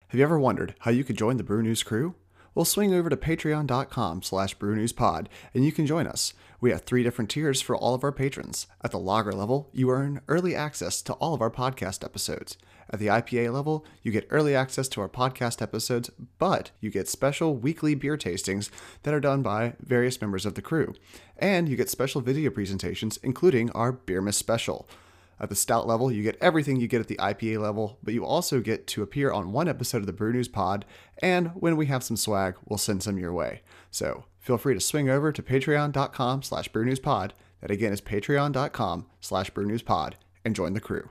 Have you ever wondered how you could join the Brew News crew? Well, swing over to patreon.com/brewnewspod and you can join us. We have 3 different tiers for all of our patrons. At the lager level, you earn early access to all of our podcast episodes. At the IPA level, you get early access to our podcast episodes, but you get special weekly beer tastings that are done by various members of the crew. And you get special video presentations, including our Beermas special. At the stout level, you get everything you get at the IPA level, but you also get to appear on one episode of the Brew News Pod, and when we have some swag, we'll send some your way. So feel free to swing over to patreon.com/brewnewspod. That again is patreon.com/brewnewspod and join the crew.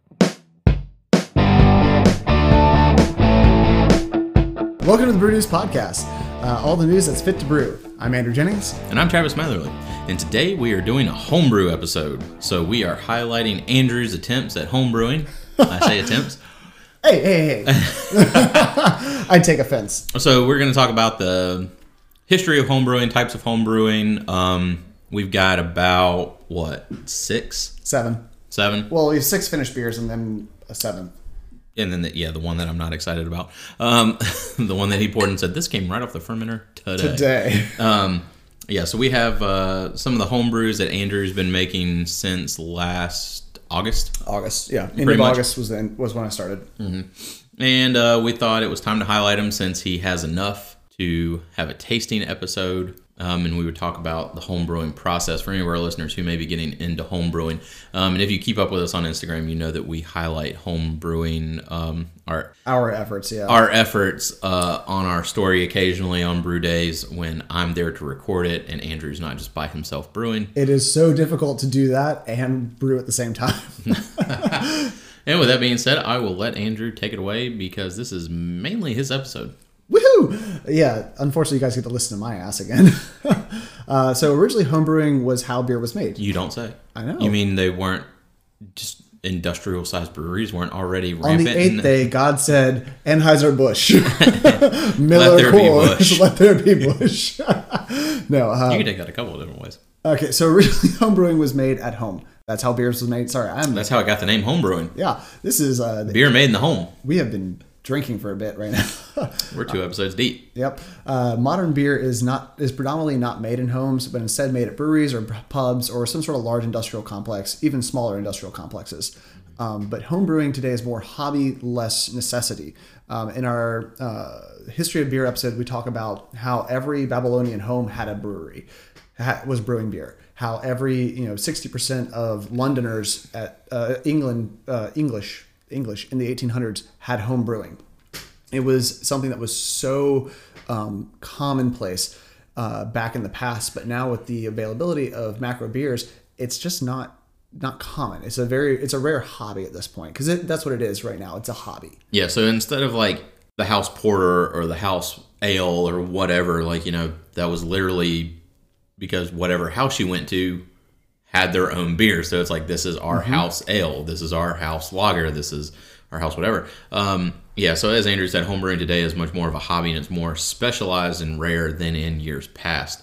Welcome to the Brew News Podcast, all the news that's fit to brew. I'm Andrew Jennings. And I'm Travis Matherly. And today we are doing a homebrew episode. So we are highlighting Andrew's attempts at homebrewing. I say attempts. Hey. I take offense. So we're going to talk about the history of homebrewing, types of homebrewing. We've got about, 7? Well, we have 6 finished beers and then a 7th. And then, the one that I'm not excited about. The one that he poured and said, this came right off the fermenter today. So we have some of the homebrews that Andrew's been making since last August. End of August was when I started. Mm-hmm. And we thought it was time to highlight him since he has enough to have a tasting episode. And we would talk about the homebrewing process for any of our listeners who may be getting into homebrewing. And if you keep up with us on Instagram, you know that we highlight homebrewing, our efforts, on our story occasionally on brew days when I'm there to record it and Andrew's not just by himself brewing. It is so difficult to do that and brew at the same time. And with that being said, I will let Andrew take it away because this is mainly his episode. Woohoo! Yeah, unfortunately, you guys get to listen to my ass again. So originally, homebrewing was how beer was made. You don't say. I know. You mean they weren't industrial-sized breweries weren't already rampant? On the 8th day, God said, Anheuser-Busch, Miller Coors, let there be Busch. No, you can take that a couple of different ways. Okay, so originally, homebrewing was made at home. That's how beers was made. That's how I got the name homebrewing. Yeah, this is beer made in the home. We have been drinking for a bit right now. We're 2 episodes deep. Yep. Modern beer is predominantly not made in homes, but instead made at breweries or pubs or some sort of large industrial complex, even smaller industrial complexes. But home brewing today is more hobby, less necessity. In our history of beer episode, we talk about how every Babylonian home had a brewery, was brewing beer. How every 60% of Londoners at English in the 1800s had home brewing. It was something that was so commonplace back in the past, but now with the availability of macro beers, it's just not common. It's a rare hobby at this point because that's what it is right now. It's a hobby. Yeah. So instead of like the house porter or the house ale or whatever, that was literally because whatever house you went to had their own beer. So it's like, this is our house ale. This is our house lager. This is our house whatever. So as Andrew said, homebrewing today is much more of a hobby and it's more specialized and rare than in years past.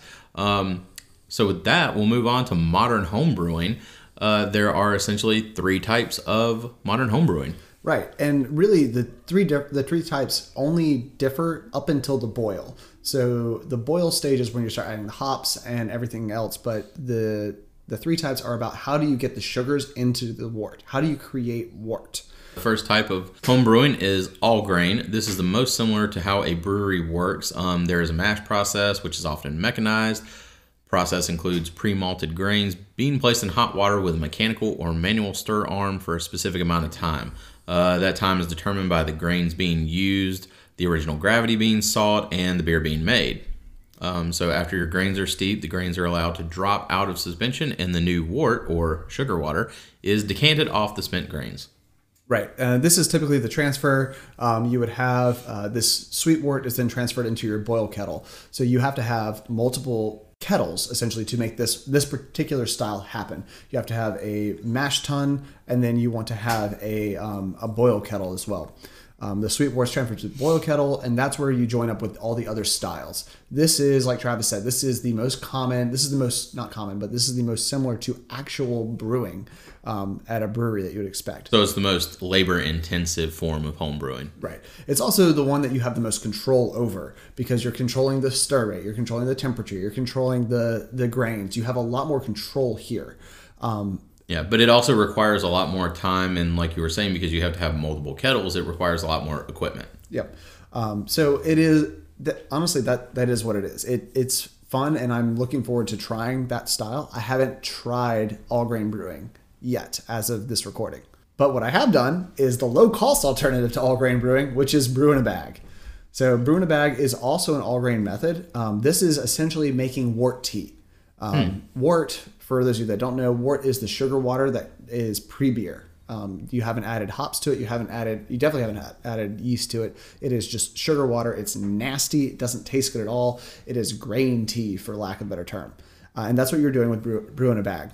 So with that, we'll move on to modern homebrewing. There are essentially 3 types of modern homebrewing. Right, and really the three types only differ up until the boil. So the boil stage is when you start adding the hops and everything else, but the 3 types are about how do you get the sugars into the wort? How do you create wort? The first type of homebrewing is all grain. This is the most similar to how a brewery works. There is a mash process, which is often mechanized. Process includes pre-malted grains being placed in hot water with a mechanical or manual stir arm for a specific amount of time. That time is determined by the grains being used, the original gravity being sought, and the beer being made. So after your grains are steeped, the grains are allowed to drop out of suspension and the new wort, or sugar water, is decanted off the spent grains. Right. This is typically the transfer. You would have this sweet wort is then transferred into your boil kettle. So you have to have multiple kettles essentially to make this particular style happen. You have to have a mash tun, and then you want to have a boil kettle as well. The sweet wort is transferred to the boil kettle, and that's where you join up with all the other styles. This is, like Travis said, this is the most common. This is the most, not common, but this is the most similar to actual brewing at a brewery that you would expect. So it's the most labor-intensive form of home brewing. Right. It's also the one that you have the most control over because you're controlling the stir rate, you're controlling the temperature, you're controlling the grains. You have a lot more control here. Yeah, but it also requires a lot more time, and like you were saying, because you have to have multiple kettles, it requires a lot more equipment. Yep. So it is, honestly, that is what it is. It's fun, and I'm looking forward to trying that style. I haven't tried all grain brewing yet as of this recording. But what I have done is the low-cost alternative to all grain brewing, which is brew in a bag. So brew in a bag is also an all grain method. This is essentially making wort tea. Wort, for those of you that don't know, wort is the sugar water that is pre-beer. You haven't added hops to it. You definitely haven't added yeast to it. It is just sugar water. It's nasty. It doesn't taste good at all. It is grain tea, for lack of a better term. And that's what you're doing with brew in a bag.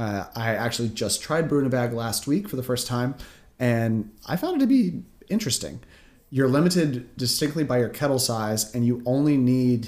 I actually just tried brew in a bag last week for the first time, and I found it to be interesting. You're limited distinctly by your kettle size, and you only need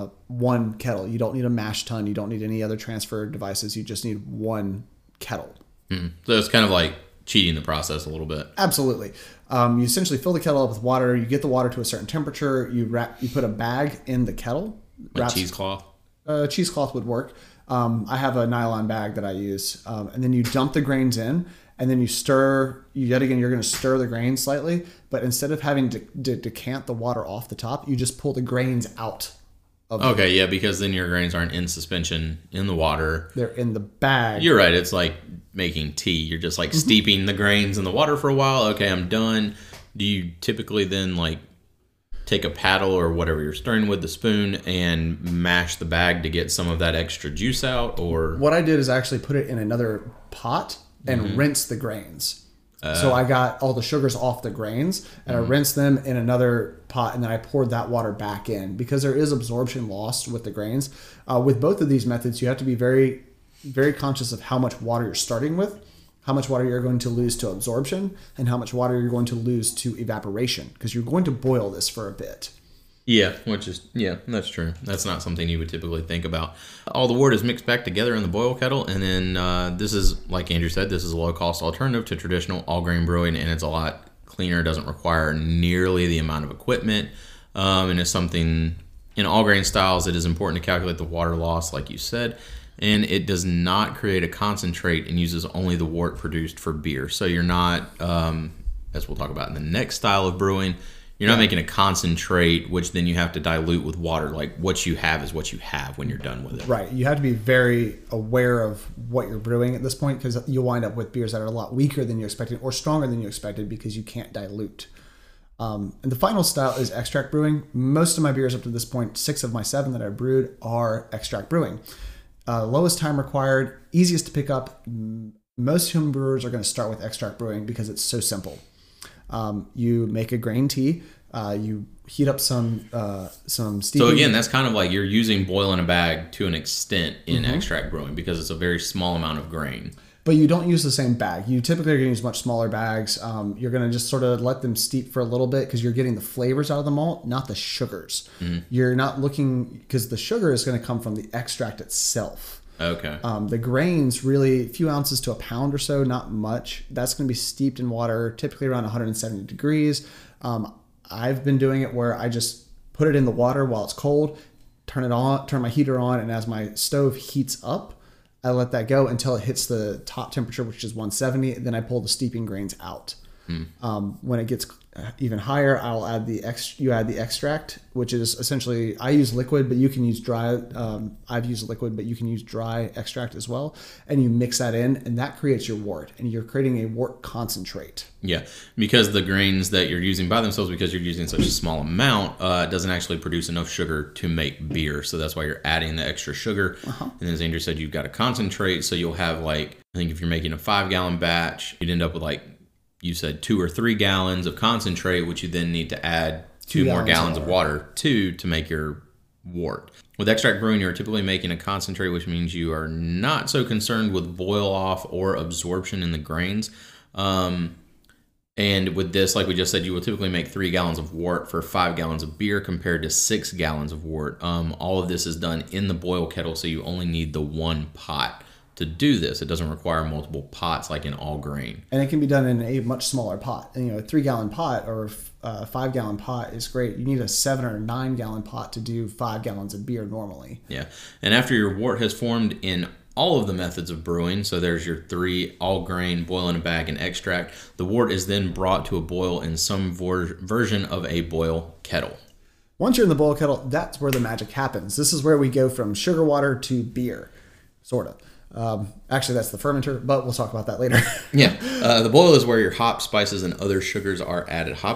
one kettle. You don't need a mash tun. You don't need any other transfer devices. You just need one kettle. So it's kind of like cheating the process a little bit. Absolutely. You essentially fill the kettle up with water. You get the water to a certain temperature. You put a bag in the kettle. Like cheesecloth? Cheesecloth would work. I have a nylon bag that I use. And then you dump the grains in, and then you stir. Yet again, you're going to stir the grains slightly. But instead of having to decant the water off the top, you just pull the grains out. Okay, yeah, because then your grains aren't in suspension in the water. They're in the bag. You're right. It's like making tea. You're just like steeping the grains in the water for a while. Okay, I'm done. Do you typically then like take a paddle or whatever you're stirring with, the spoon, and mash the bag to get some of that extra juice out? Or what I did is I actually put it in another pot and rinse the grains. So I got all the sugars off the grains, and I rinsed them in another pot, and then I poured that water back in because there is absorption lost with the grains. With both of these methods, you have to be very, very conscious of how much water you're starting with, how much water you're going to lose to absorption, and how much water you're going to lose to evaporation, because you're going to boil this for a bit. Yeah, that's true. That's not something you would typically think about. All the wort is mixed back together in the boil kettle, and then this is, like Andrew said, this is a low-cost alternative to traditional all-grain brewing, and it's a lot cleaner. It doesn't require nearly the amount of equipment, and it's something, in all-grain styles, it is important to calculate the water loss, like you said, and it does not create a concentrate and uses only the wort produced for beer. So you're not, as we'll talk about in the next style of brewing, you're not making a concentrate, which then you have to dilute with water. Like, what you have is what you have when you're done with it. Right. You have to be very aware of what you're brewing at this point, because you'll wind up with beers that are a lot weaker than you expected or stronger than you expected because you can't dilute. And the final style is extract brewing. Most of my beers up to this point, 6 of my 7 that I've brewed, are extract brewing. Lowest time required, easiest to pick up. Most home brewers are going to start with extract brewing because it's so simple. You make a grain tea. You heat up some steeping. So again, that's kind of like you're using boil in a bag to an extent in extract brewing because it's a very small amount of grain. But you don't use the same bag. You typically are going to use much smaller bags. You're going to just sort of let them steep for a little bit because you're getting the flavors out of the malt, not the sugars. You're not looking, because the sugar is going to come from the extract itself. Okay. The grains, really, a few ounces to a pound or so, not much. That's going to be steeped in water, typically around 170 degrees. I've been doing it where I just put it in the water while it's cold, turn my heater on, and as my stove heats up, I let that go until it hits the top temperature, which is 170. Then I pull the steeping grains out. When it gets even higher, I'll add you add the extract, which is essentially, I use liquid, but you can use dry. I've used liquid, but you can use dry extract as well. And you mix that in, and that creates your wort, and you're creating a wort concentrate. Yeah, because the grains that you're using by themselves, because you're using such a small amount, doesn't actually produce enough sugar to make beer. So that's why you're adding the extra sugar. And as Andrew said, you've got a concentrate. So you'll have, like, I think if you're making a 5-gallon batch, you'd end up with, like, you said 2 or 3 gallons of concentrate, which you then need to add 2 more gallons of water to make your wort. With extract brewing, you're typically making a concentrate, which means you are not so concerned with boil off or absorption in the grains. And And with this, like we just said, you will typically make 3 gallons of wort for 5 gallons of beer compared to 6 gallons of wort. All of this is done in the boil kettle, so you only need the one pot to do this. It doesn't require multiple pots like in all grain. And it can be done in a much smaller pot. And, a 3-gallon pot or a 5-gallon pot is great. You need a 7 or 9-gallon pot to do 5 gallons of beer normally. Yeah. And after your wort has formed in all of the methods of brewing, so there's your 3 all grain, boil in a bag, and extract, the wort is then brought to a boil in some version of a boil kettle. Once you're in the boil kettle, that's where the magic happens. This is where we go from sugar water to beer, sort of. Actually, that's the fermenter, but we'll talk about that later. Yeah. The boil is where your hop, spices, and other sugars are added. Hop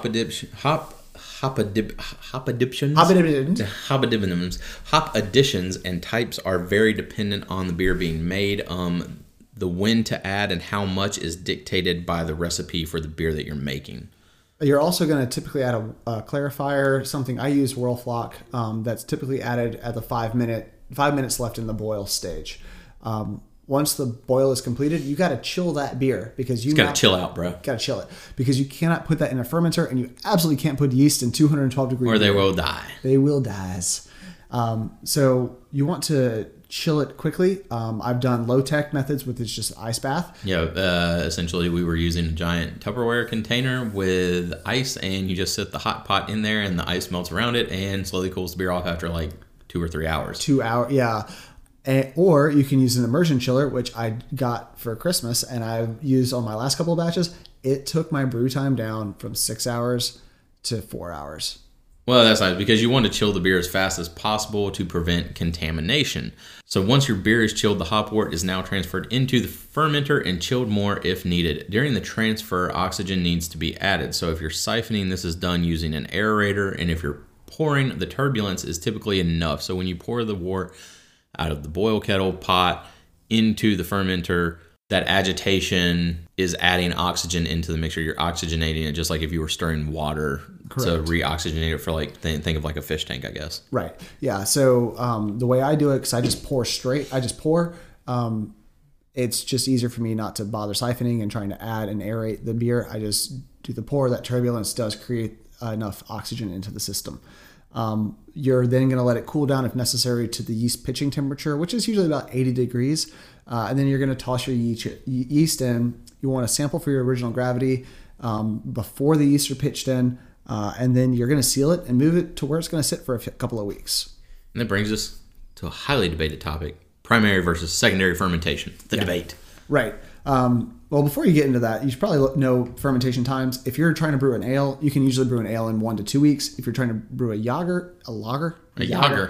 additions and types are very dependent on the beer being made. The when to add and how much is dictated by the recipe for the beer that you're making. You're also going to typically add a clarifier, something I use, Whirlfloc, that's typically added at the 5 minutes left in the boil stage. Once the boil is completed, you got to chill that beer because you got to chill out, bro. Got to chill it because you cannot put that in a fermenter, and you absolutely can't put yeast in 212 degrees. Or they will die. They will die. So you want to chill it quickly. I've done low tech methods with it's just ice bath. Yeah, essentially we were using a giant Tupperware container with ice, and you just set the hot pot in there, and the ice melts around it and slowly cools the beer off after like 2 or 3 hours. 2 hours, yeah. Or you can use an immersion chiller, which I got for Christmas, and I've used on my last couple of batches. It took my brew time down from 6 hours to 4 hours. Well, that's nice because you want to chill the beer as fast as possible to prevent contamination. So once your beer is chilled, the hop wort is now transferred into the fermenter and chilled more if needed. During the transfer, oxygen needs to be added. So if you're siphoning, this is done using an aerator, and if you're pouring, the turbulence is typically enough. So when you pour the wort out of the boil kettle pot into the fermenter, that agitation is adding oxygen into the mixture. You're oxygenating it just like if you were stirring water. Correct. To re-oxygenate it for like, think of like a fish tank, I guess. Right. Yeah. So the way I do it, because I just pour straight, it's just easier for me not to bother siphoning and trying to add and aerate the beer. I just do the pour. That turbulence does create enough oxygen into the system. You're then going to let it cool down if necessary to the yeast pitching temperature, which is usually about 80 degrees. And then you're going to toss your yeast in. You want to sample for your original gravity before the yeast are pitched in. And then you're going to seal it and move it to where it's going to sit for a couple of weeks. And that brings us to a highly debated topic, primary versus secondary fermentation, the debate. Right. Well, before you get into that, you should probably know fermentation times. If you're trying to brew an ale, you can usually brew an ale in 1 to 2 weeks. If you're trying to brew a lager. If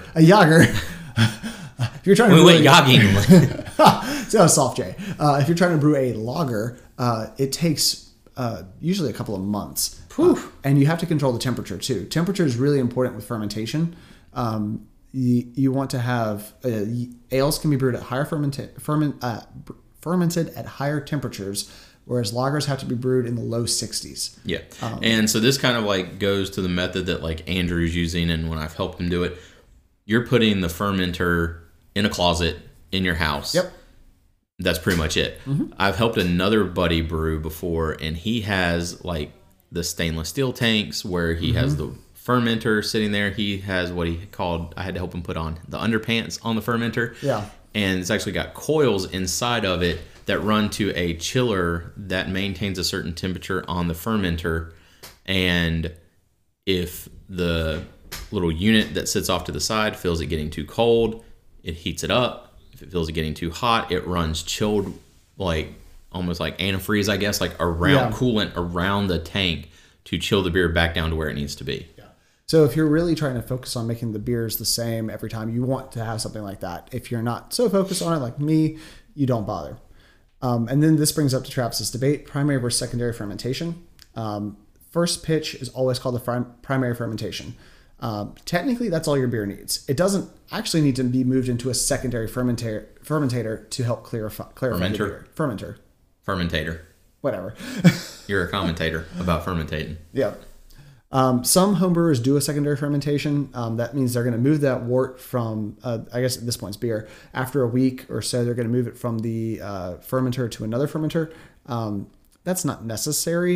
you're trying to brew so soft J. If you're trying to brew a lager, it takes usually a couple of months. And you have to control the temperature too. Temperature is really important with fermentation. You want to have ales can be brewed at higher fermented at higher temperatures, whereas lagers have to be brewed in the low 60s. Yeah. And so this kind of like goes to the method that like Andrew's using, and when I've helped him do it, you're putting the fermenter in a closet in your house. Yep. That's pretty much it. Mm-hmm. I've helped another buddy brew before, and he has like the stainless steel tanks where he has the fermenter sitting there. He has what he called, I had to help him put on the underpants on the fermenter. Yeah. And it's actually got coils inside of it that run to a chiller that maintains a certain temperature on the fermenter. And if the little unit that sits off to the side feels it getting too cold, it heats it up. If it feels it getting too hot, it runs chilled, like almost like antifreeze, I guess, like around coolant around the tank to chill the beer back down to where it needs to be. So if you're really trying to focus on making the beers the same every time, you want to have something like that. If you're not so focused on it like me, you don't bother. And then this brings up to Travis's debate, primary versus secondary fermentation. First pitch is always called the primary fermentation. Technically, that's all your beer needs. It doesn't actually need to be moved into a secondary fermentator to help clarify the beer. Fermentator. Whatever. You're a commentator about fermentating. Yeah. Some homebrewers do a secondary fermentation. That means they're going to move that wort from, I guess at this point it's beer. After a week or so, they're going to move it from the fermenter to another fermenter. That's not necessary.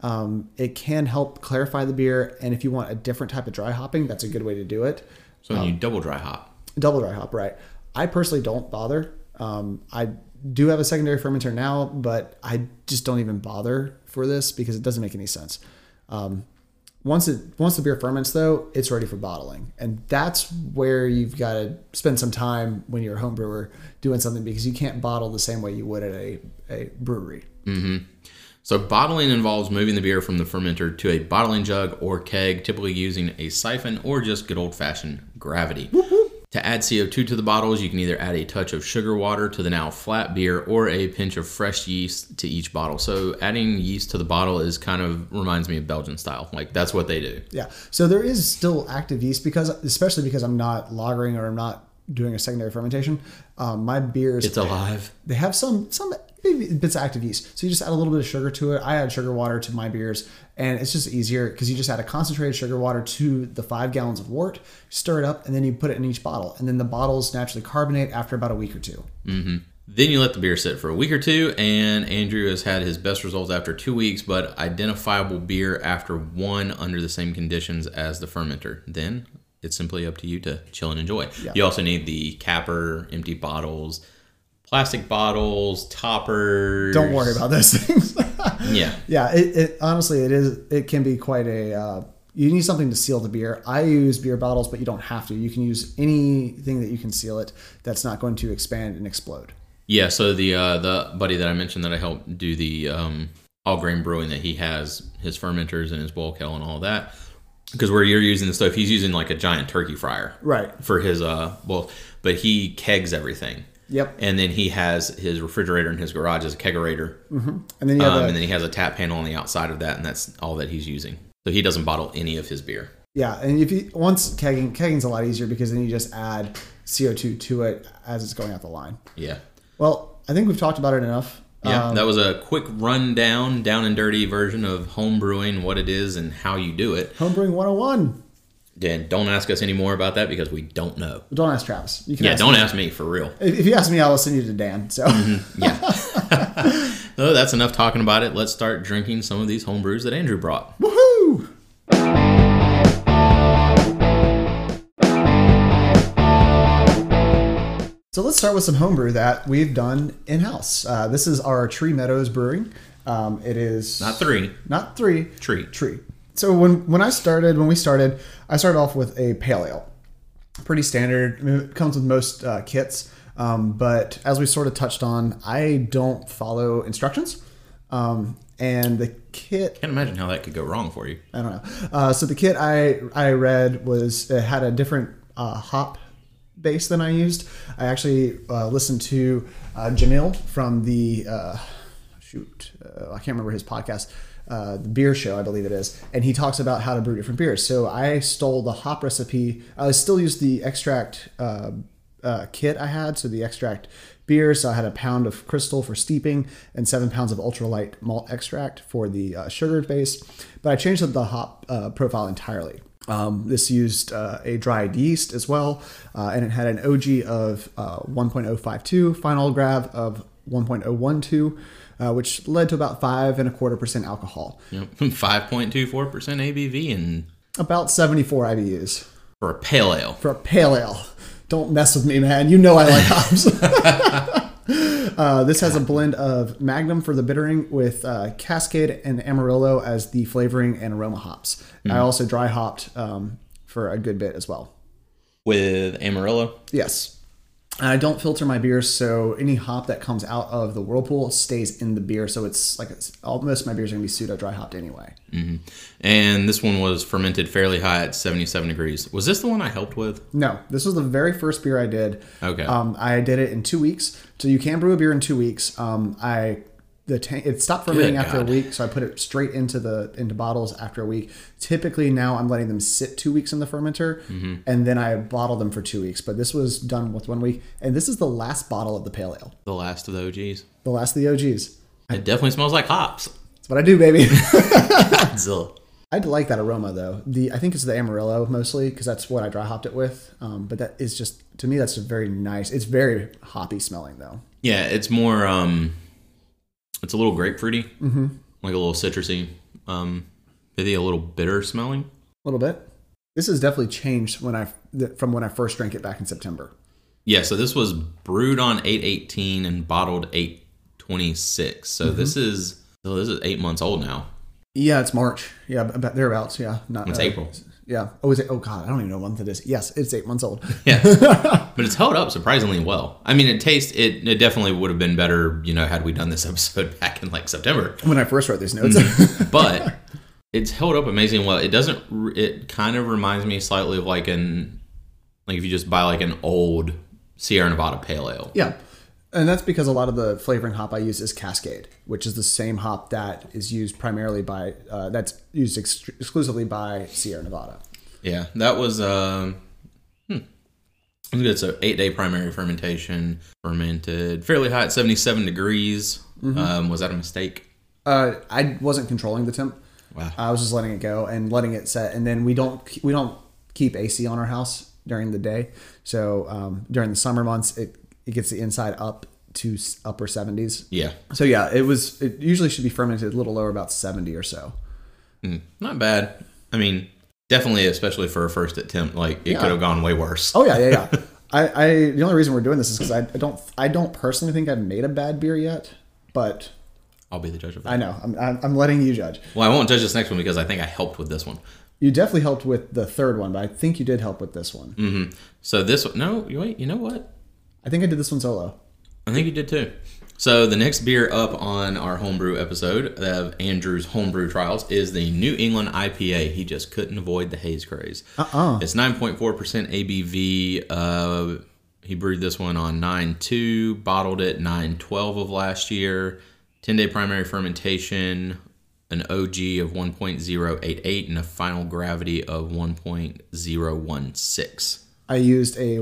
It can help clarify the beer, and if you want a different type of dry hopping, that's a good way to do it. So when you double dry hop. Double dry hop, right. I personally don't bother. I do have a secondary fermenter now, but I just don't even bother for this because it doesn't make any sense. Once the beer ferments, though, it's ready for bottling. And that's where you've got to spend some time when you're a home brewer doing something, because you can't bottle the same way you would at a brewery. Mm-hmm. So bottling involves moving the beer from the fermenter to a bottling jug or keg, typically using a siphon or just good old-fashioned gravity. Woo-hoo. To add CO2 to the bottles, you can either add a touch of sugar water to the now flat beer or a pinch of fresh yeast to each bottle. So adding yeast to the bottle is kind of reminds me of Belgian style. Like, that's what they do. Yeah. So there is still active yeast, especially because I'm not lagering or I'm not doing a secondary fermentation. My beers, it's alive. They have some bits of active yeast. So you just add a little bit of sugar to it. I add sugar water to my beers, and it's just easier because you just add a concentrated sugar water to the 5 gallons of wort, stir it up, and then you put it in each bottle. And then the bottles naturally carbonate after about a week or two. Mm-hmm. Then you let the beer sit for a week or two, and Andrew has had his best results after 2 weeks, but identifiable beer after 1 under the same conditions as the fermenter. Then it's simply up to you to chill and enjoy. Yeah. You also need the capper, empty bottles, plastic bottles, toppers. Don't worry about those things. Yeah. Yeah. It honestly, it can be quite a, you need something to seal the beer. I use beer bottles, but you don't have to. You can use anything that you can seal it that's not going to expand and explode. Yeah. So the buddy that I mentioned that I helped do the all grain brewing, that he has his fermenters and his boil kettle and all that. Because where you're using the stuff, he's using like a giant turkey fryer. Right. For his boil, but he kegs everything. Yep. And then he has his refrigerator in his garage as a kegerator. Mm-hmm. And then and then he has a tap panel on the outside of that, and that's all that he's using. So he doesn't bottle any of his beer. Yeah, and once kegging's a lot easier because then you just add CO2 to it as it's going out the line. Yeah. Well, I think we've talked about it enough. Yeah, that was a quick rundown, down and dirty version of home brewing, what it is and how you do it. Homebrewing 101. Dan, don't ask us any more about that because we don't know. Don't ask Travis. You can don't ask me for real. If you ask me, I'll send you to Dan. So Yeah. So that's enough talking about it. Let's start drinking some of these home brews that Andrew brought. Woohoo! So let's start with some homebrew that we've done in-house. This is our Tree Meadows Brewing. It is not three. Tree. So when we started, I started off with a pale ale. Pretty standard. I mean, it comes with most kits. But as we sort of touched on, I don't follow instructions. And the kit... Can't imagine how that could go wrong for you. I don't know. So the kit I read had a different hop base than I used. I actually listened to Jamil from the... I can't remember his podcast. The Beer Show, I believe it is, and he talks about how to brew different beers. So I stole the hop recipe. I still used the extract kit I had, so the extract beer. So I had a pound of crystal for steeping and 7 pounds of ultralight malt extract for the sugar base. But I changed the hop profile entirely. This used a dried yeast as well, and it had an OG of 1.052, final grav of 1.012. Which led to about 5.25% alcohol. Yep. 5.24% ABV and about 74 IBUs. For a pale ale. Don't mess with me, man. You know I like hops. This has a blend of Magnum for the bittering with Cascade and Amarillo as the flavoring and aroma hops. I also dry hopped for a good bit as well. With Amarillo? Yes. I don't filter my beers, so any hop that comes out of the whirlpool stays in the beer. So it's like most of my beers are going to be pseudo dry hopped anyway. Mm-hmm. And this one was fermented fairly high at 77 degrees. Was this the one I helped with? No, this was the very first beer I did. Okay. I did it in 2 weeks. So you can brew a beer in 2 weeks. It stopped fermenting after a week, so I put it straight into bottles after a week. Typically now I'm letting them sit 2 weeks in the fermenter, and then I bottle them for 2 weeks. But this was done with 1 week, and this is the last bottle of the pale ale. The last of the OGs. The last of the OGs. It definitely smells like hops. That's what I do, baby. Zilla. I like that aroma though. I think it's the Amarillo mostly because that's what I dry hopped it with. But that is just, to me, that's just very nice. It's very hoppy smelling though. Yeah, it's more. It's a little grapefruity, like a little citrusy. Pithy, a little bitter smelling. A little bit. This has definitely changed from when I first drank it back in September. Yeah, so this was brewed on 8/18 and bottled 8/26. So this is 8 months old now. Yeah, it's March. Yeah, about thereabouts. Yeah, not It's April. Yeah. Oh, is it? Oh God, I don't even know what month it is. Yes, it's 8 months old. Yeah, but it's held up surprisingly well. I mean, it definitely would have been better, had we done this episode back in like September When I first wrote these notes. but it's held up amazingly well. It kind of reminds me slightly of like if you just buy like an old Sierra Nevada Pale Ale. Yeah. And that's because a lot of the flavoring hop I use is Cascade, which is the same hop that is used primarily that's used exclusively by Sierra Nevada. Yeah, that was it was good. So 8-day primary fermentation, fermented fairly high at 77 degrees. Was that a mistake? I wasn't controlling the temp. Wow. I was just letting it go and letting it set. And then we don't keep AC on our house during the day. So during the summer months, it gets the inside up to upper 70s. Yeah. So yeah, it usually should be fermented a little lower, about 70 or so. Not bad. I mean, definitely, especially for a first attempt, like it could have gone way worse. Oh yeah. The only reason we're doing this is because I don't personally think I've made a bad beer yet, but I'll be the judge of that. I know. I'm letting you judge. Well, I won't judge this next one because I think I helped with this one. You definitely helped with the third one, but I think you did help with this one. Mm-hmm. So this one, no, wait, you know what? I think I did this one solo. I think you did too. So the next beer up on our homebrew episode of Andrew's homebrew trials is the New England IPA. He just couldn't avoid the haze craze. It's 9.4% ABV. He brewed this one on 9/2, bottled it 9/12 of last year. 10-day primary fermentation, an OG of 1.088, and a final gravity of 1.016. I used a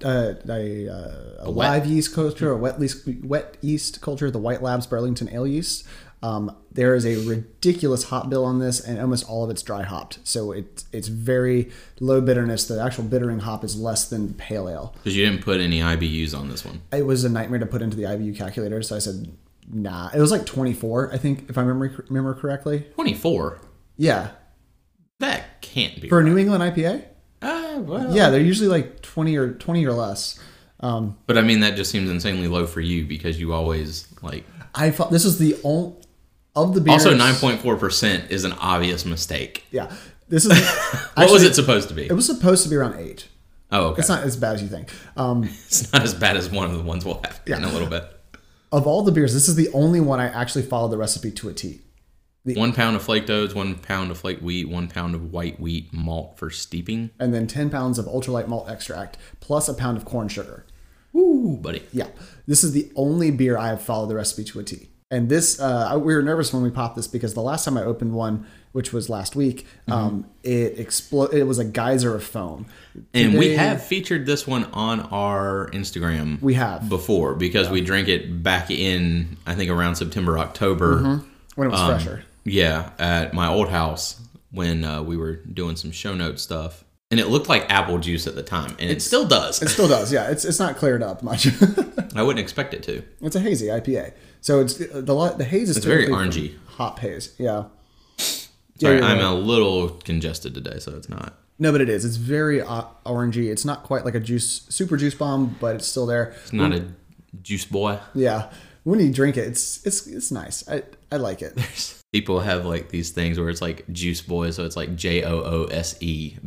live yeast culture, a wet yeast culture, the White Labs Burlington Ale yeast. There is a ridiculous hop bill on this, and almost all of it's dry hopped. So it's very low bitterness. The actual bittering hop is less than pale ale. Because you didn't put any IBUs on this one. It was a nightmare to put into the IBU calculator, so I said, nah. It was like 24, I think, if I remember correctly. 24? Yeah. That can't be For a New England IPA? Well. Yeah, they're usually like 20 or less. But I mean, that just seems insanely low for you because you always like. I thought this is the only of the beers. Also, 9.4% is an obvious mistake. Yeah, this is. What was it supposed to be? It was supposed to be around 8. Oh, okay. It's not as bad as you think. It's not as bad as one of the ones we'll have in a little bit. Of all the beers, this is the only one I actually followed the recipe to a T. 1 pound of flaked oats, 1 pound of flaked wheat, 1 pound of white wheat malt for steeping. And then 10 pounds of ultralight malt extract, plus a pound of corn sugar. Ooh, buddy. Yeah. This is the only beer I have followed the recipe to a T. And this, we were nervous when we popped this because the last time I opened one, which was last week, it exploded. It was a geyser of foam. And we have featured this one on our Instagram. We have. Before, because we drank it back in, I think, around September, October. When it was fresher. Yeah, at my old house when we were doing some show note stuff. And it looked like apple juice at the time. And it still does. It still does, yeah. It's not cleared up much. I wouldn't expect it to. It's a hazy IPA. So it's the haze is it's very orangey. Hop haze, yeah. Sorry, I'm a little congested today, so it's not. No, but it is. It's very orangey. It's not quite like a super juice bomb, but it's still there. It's not a juice boy. Yeah. When you drink it, it's nice. I like it. People have like these things where it's like juice boy, so it's like JOOSEBOYZ.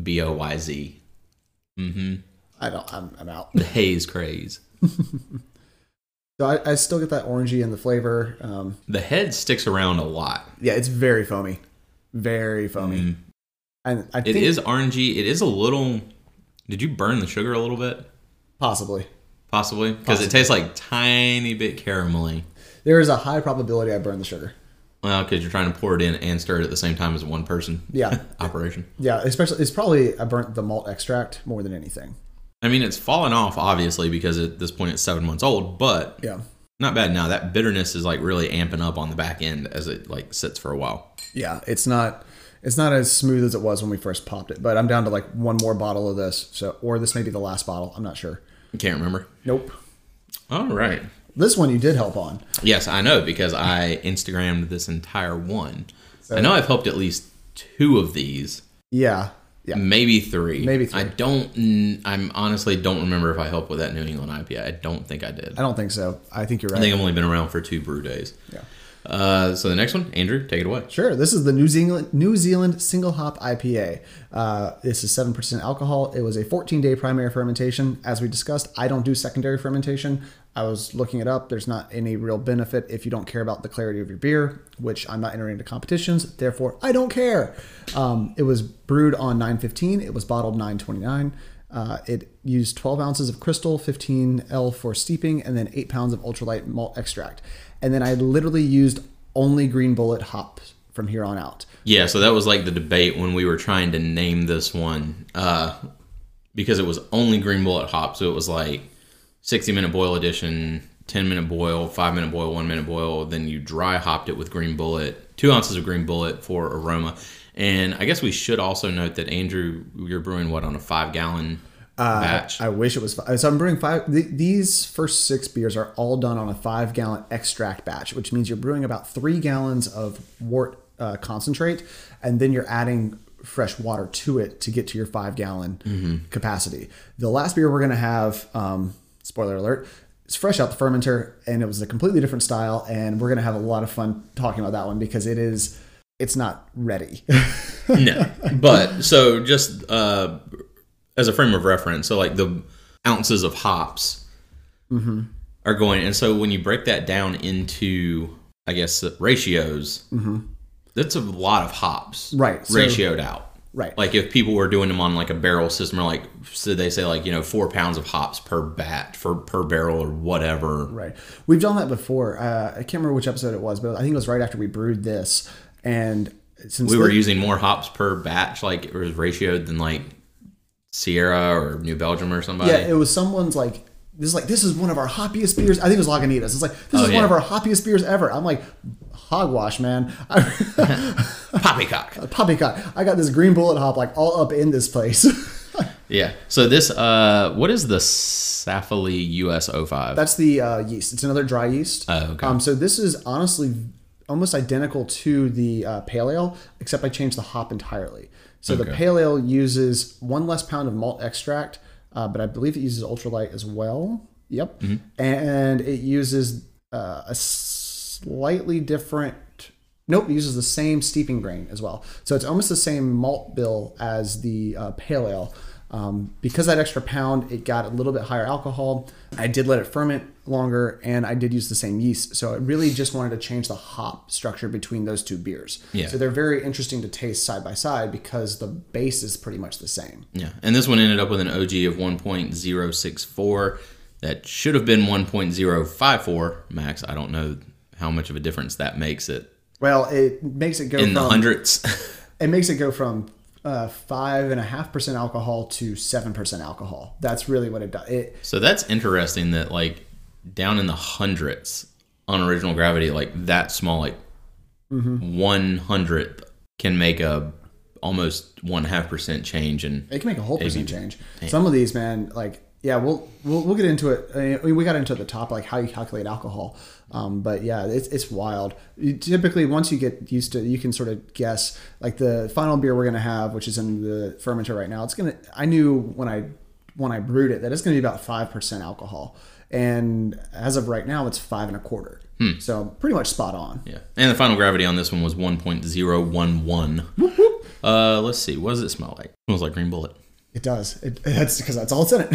Mm-hmm. I'm out. The haze craze. So I still get that orangey in the flavor. The head sticks around a lot. Yeah, it's very foamy. Very foamy. And I think it is orangey. It is a little. Did you burn the sugar a little bit? Possibly. Because it tastes like tiny bit caramelly. There is a high probability I burned the sugar. Well, because you're trying to pour it in and stir it at the same time as a one person operation. Yeah, especially it's probably I burnt the malt extract more than anything. I mean, it's fallen off obviously because at this point it's 7 months old, but yeah, not bad now. That bitterness is like really amping up on the back end as it like sits for a while. Yeah, it's not as smooth as it was when we first popped it, but I'm down to like one more bottle of this, or this may be the last bottle. I'm not sure. You can't remember? Nope. All right. This one you did help on. Yes, I know because I Instagrammed this entire one. I know I've helped at least 2 of these. Yeah. Maybe 3. Maybe 3. I honestly don't remember if I helped with that New England IPA. I don't think I did. I don't think so. I think you're right. I think I've only been around for 2 brew days. Yeah. So the next one, Andrew, take it away. Sure. This is the New Zealand single hop IPA. This is 7% alcohol. It was a 14-day primary fermentation. As we discussed, I don't do secondary fermentation. I was looking it up. There's not any real benefit if you don't care about the clarity of your beer, which I'm not entering into competitions. Therefore, I don't care. It was brewed on 9/15. It was bottled 9/29. It used 12 ounces of crystal, 15 L for steeping, and then 8 pounds of ultralight malt extract. And then I literally used only Green Bullet hops from here on out. Yeah, so that was like the debate when we were trying to name this one, because it was only Green Bullet hops. So it was like 60-minute boil edition, 10-minute boil, 5-minute boil, 1-minute boil. Then you dry hopped it with Green Bullet, 2 ounces of Green Bullet for aroma. And I guess we should also note that, Andrew, you're brewing what, on a 5-gallon batch? I wish it was 5. So I'm brewing 5. These first 6 beers are all done on a 5-gallon extract batch, which means you're brewing about 3 gallons of wort concentrate, and then you're adding fresh water to it to get to your 5-gallon capacity. The last beer we're going to have, spoiler alert, it's fresh out the fermenter, and it was a completely different style, and we're going to have a lot of fun talking about that one because it's not ready. No, but so just as a frame of reference, so like the ounces of hops are going, and so when you break that down into, I guess, ratios, that's a lot of hops, right? Ratioed out. Right. Like if people were doing them on like a barrel system, or like, so they say like, 4 pounds of hops per batch per barrel or whatever. Right. We've done that before. I can't remember which episode it was, but I think it was right after we brewed this. And since we were using more hops per batch, like it was ratioed than like Sierra or New Belgium or somebody. Yeah, it was someone's like, this is one of our hoppiest beers. I think it was Lagunitas. It's like, this is one of our hoppiest beers ever. I'm like, hogwash, man. Poppycock. Poppycock. I got this Green Bullet hop like all up in this place. Yeah. So this, what is the Safely US 05? That's the yeast. It's another dry yeast. Oh, okay. So this is honestly almost identical to the Pale Ale, except I changed the hop entirely. So the Pale Ale uses 1 less pound of malt extract, but I believe it uses ultralight as well. Yep. And it uses a slightly different... Nope, it uses the same steeping grain as well. So it's almost the same malt bill as the Pale Ale. Because that extra pound, it got a little bit higher alcohol. I did let it ferment longer, and I did use the same yeast. So I really just wanted to change the hop structure between those 2 beers. Yeah. So they're very interesting to taste side by side because the base is pretty much the same. Yeah. And this one ended up with an OG of 1.064. That should have been 1.054 max. I don't know how much of a difference that makes it. Well, it makes it go in the hundreds. It makes it go from 5.5% alcohol to 7% alcohol. That's really what it does. So that's interesting that like down in the hundreds on original gravity, like that small, like 1/100th can make a almost 1.5% change, and it can make a whole percent change. Some of these, man, like. Yeah, we'll get into it. I mean, we got into the top, like how you calculate alcohol. But yeah, it's wild. Typically, once you get used to it, you can sort of guess. Like the final beer we're gonna have, which is in the fermenter right now, I knew when I brewed it that it's gonna be about 5% alcohol, and as of right now, it's 5.25. So pretty much spot on. Yeah, and the final gravity on this one was 1.011. Let's see, what does it smell like? It smells like Green Bullet. It does. That's because that's all it's in it.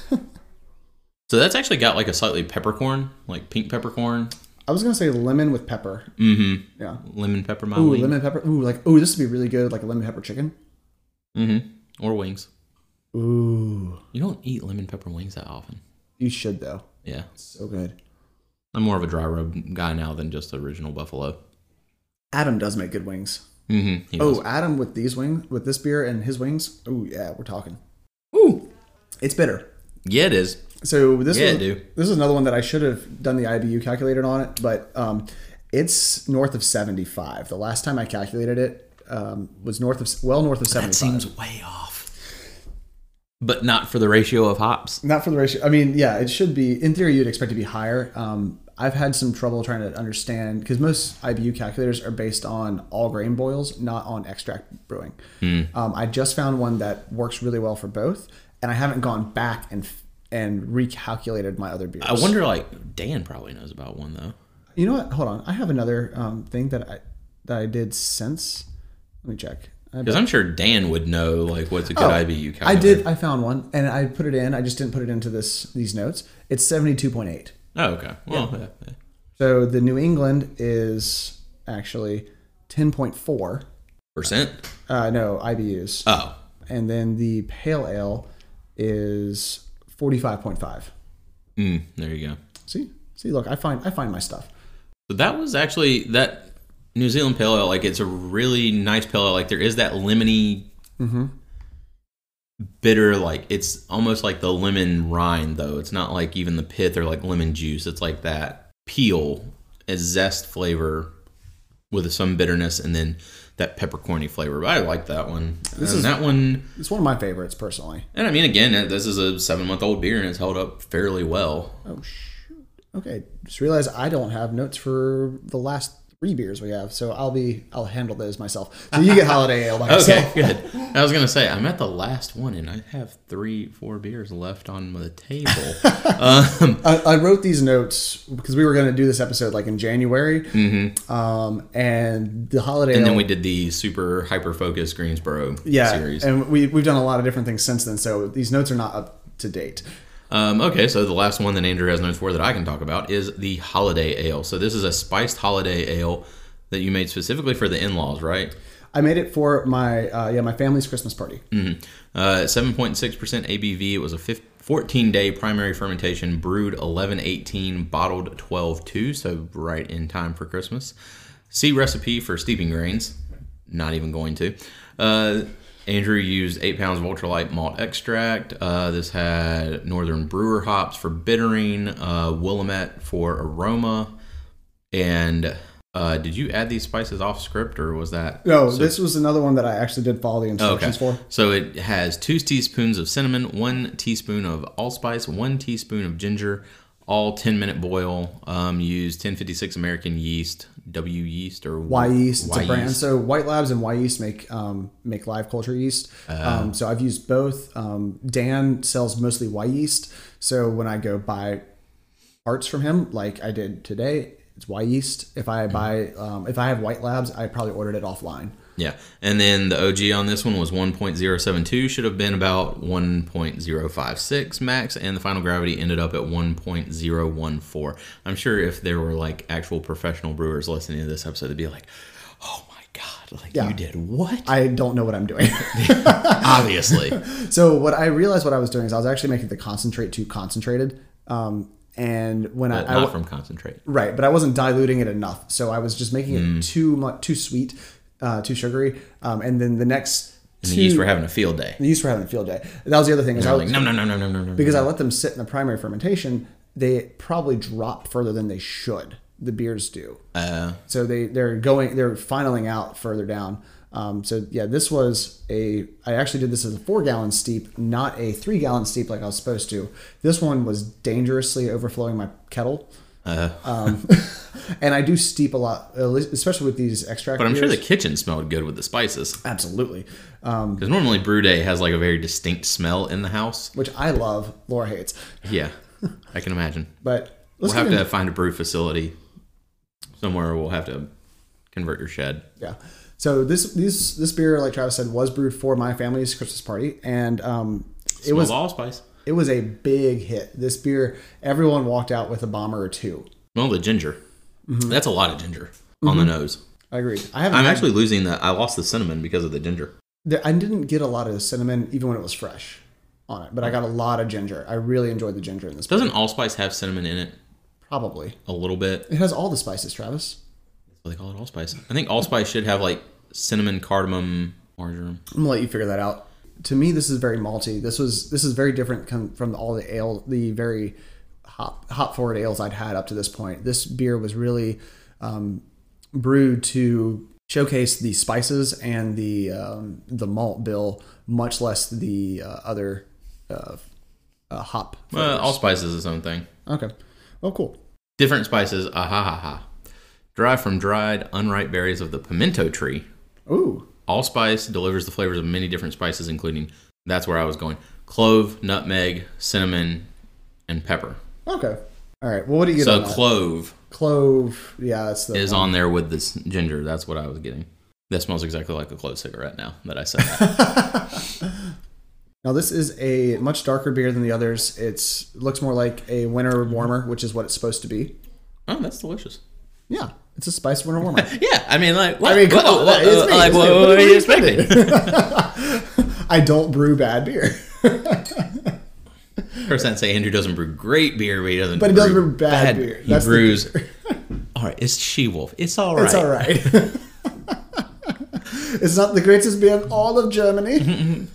So that's actually got like a slightly peppercorn, like pink peppercorn. I was gonna say lemon with pepper. Yeah. Lemon pepper. Ooh, lemon pepper. Ooh, this would be really good, like a lemon pepper chicken. Or wings. Ooh. You don't eat lemon pepper wings that often. You should though. Yeah. It's so good. I'm more of a dry rub guy now than just the original Buffalo. Adam does make good wings. Adam with these wings, with this beer and his wings. Oh yeah, we're talking. Ooh, it's bitter. Yeah, it is. So this is another one that I should have done the IBU calculator on it, but it's north of 75. The last time I calculated it was north of 75. That seems way off. But not for the ratio of hops. Not for the ratio. I mean, yeah, it should be. In theory, you'd expect to be higher. I've had some trouble trying to understand because most IBU calculators are based on all grain boils, not on extract brewing. I just found one that works really well for both, and I haven't gone back and recalculated my other beers. I wonder, like, Dan probably knows about one though. You know what? Hold on. I have another thing that I did since. Let me check. Because I'm sure Dan would know, like, what's a good IBU calculator. I did. I found one, and I put it in. I just didn't put it into these notes. It's 72.8. Oh, okay. Well, yeah. So the New England is actually 10.4. Percent? No, IBUs. Oh. And then the Pale Ale is 45.5. There you go. See, look, I find my stuff. So that was actually that New Zealand Pale Ale. Like, it's a really nice pale ale. Like, there is that lemony, bitter. Like, it's almost like the lemon rind, though. It's not like even the pith or like lemon juice. It's like that peel, a zest flavor with some bitterness, and then that peppercorny flavor. But I like that one. That one. It's one of my favorites personally. And I mean, again, this is a 7-month-old beer, and it's held up fairly well. Oh shoot. Okay, just realized I don't have notes for the last 3 beers we have, so I'll handle those myself. So you get holiday ale by yourself. Okay, good. I was gonna say I'm at the last one, and I have 3-4 beers left on the table. I wrote these notes because we were going to do this episode like in January, and the holiday ale, and then we did the super hyper focused Greensboro series. And we've done a lot of different things since then, so these notes are not up to date. Okay, so the last one that Andrew has notes for that I can talk about is the holiday ale. So this is a spiced holiday ale that you made specifically for the in-laws, right? I made it for my my family's Christmas party. 7.6% ABV. It was a 14-day primary fermentation, brewed 11/18, bottled 12/2, so right in time for Christmas. See recipe for steeping grains. Not even going to. Andrew used 8 pounds of ultralight malt extract. This had Northern Brewer hops for bittering, Willamette for aroma, and did you add these spices off script, or was that? No, this was another one that I actually did follow the instructions for. So it has 2 teaspoons of cinnamon, 1 teaspoon of allspice, 1 teaspoon of ginger, all 10-minute boil. Use 1056 American yeast, W yeast or Y yeast. It's Y a brand. yeast. So White Labs and Y yeast make live culture yeast. So I've used both. Dan sells mostly Y yeast. So when I go buy parts from him, like I did today, it's Y yeast. If I buy, if I have White Labs, I probably ordered it offline. Yeah, and then the OG on this one was 1.072, should have been about 1.056 max, and the final gravity ended up at 1.014. I'm sure if there were like actual professional brewers listening to this episode, they'd be like, "Oh my god, like you did what?" I don't know what I'm doing. Obviously. So what I realized what I was doing is I was actually making the concentrate too concentrated. And when But not from concentrate. Right, but I wasn't diluting it enough. So I was just making it too sweet. Too sugary, and then the next. And the yeast were having a field day. The yeast were having a field day. That was the other thing. They're like, no. Because I let them sit in the primary fermentation, they probably drop further than they should. The beers do. So they're finaling out further down. So yeah, this was I actually did this as a 4-gallon steep, not a 3-gallon steep like I was supposed to. This one was dangerously overflowing my kettle. And I do steep a lot, especially with these extract But I'm beers. sure the kitchen smelled good with the spices. Absolutely. Because normally Brew Day has like a very distinct smell in the house. Which I love. Laura hates. Yeah, I can imagine. But we'll have to find a brew facility somewhere. We'll have to convert your shed. Yeah. So this beer, like Travis said, was brewed for my family's Christmas party, and it was allspice. It was a big hit. This beer, everyone walked out with a bomber or 2. Well, the ginger. That's a lot of ginger on the nose. I agree. I'm actually losing I lost the cinnamon because of the ginger. I didn't get a lot of cinnamon even when it was fresh on it, but I got a lot of ginger. I really enjoyed the ginger in this. Doesn't allspice have cinnamon in it? Probably. A little bit. It has all the spices, Travis. That's what they call it, allspice. I think allspice should have like cinnamon, cardamom, marjoram. I'm gonna let you figure that out. To me, this is very malty. This is very different from all the ale, the very hop forward ales I'd had up to this point. This beer was really brewed to showcase the spices and the malt bill, much less the other hop. Well, allspice is its own thing. Okay. Well, cool. Different spices, derived from dried, unripe berries of the pimento tree. Ooh. Allspice delivers the flavors of many different spices, including, that's where I was going, clove, nutmeg, cinnamon, and pepper. Okay. All right. Well, what do you get on that? Clove. Clove, yeah, that's the is one. on there with this ginger. That's what I was getting. That smells exactly like a clove cigarette now that I said that. Now, this is a much darker beer than the others. It looks more like a winter warmer, which is what it's supposed to be. Oh, that's delicious. Yeah, it's a spiced winter warmer. Yeah, I mean, like, what? Come on, it's me, what are you expecting? I don't brew bad beer. First, I'd say Andrew doesn't brew great beer, but he doesn't. But he doesn't brew bad beer. He brews. All right, it's She-Wolf. It's all right. It's all right. It's not the greatest beer in all of Germany.